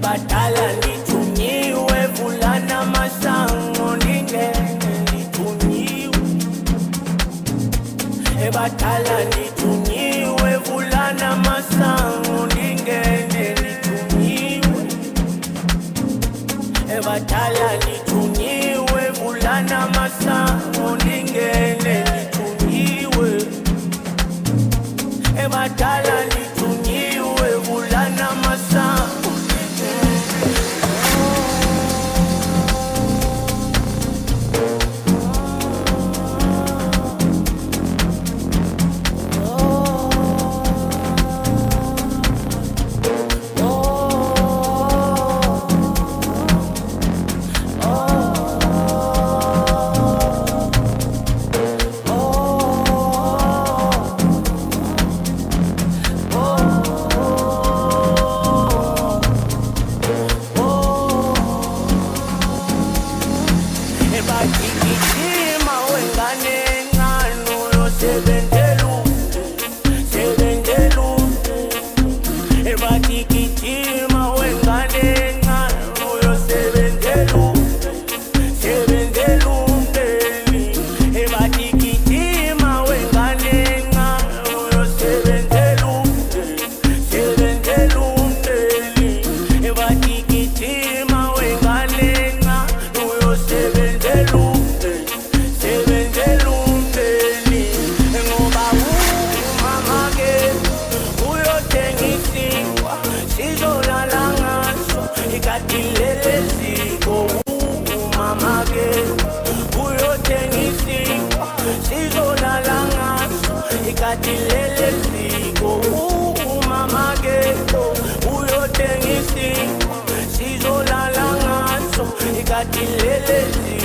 Ebadala nithunyiwe vulana masango ndingene nithunyiwe. Ebadala nithunyiwe vulana masango ndingene nithunyiwe. Ebadala nithunyiwe vulana masango ndingene nithunyiwe. Ebadala nithunyiwe vulana masango. Ebagijima wengane ngano yo sebentelu. Ebagijima wengane ngano yo sebentelu. Ebagijima wengane ngano yo sebentelu. Ebagijima wengane ngano yo sebentelu. Ngoba umamake uyothengisiwa sizolala ngaso ikadilele ziko. Umamake uyothengisiwa sizolala ngaso ikadilele ziko. Umamake uyothengisiwa sizolala ngaso ikadilele ziko.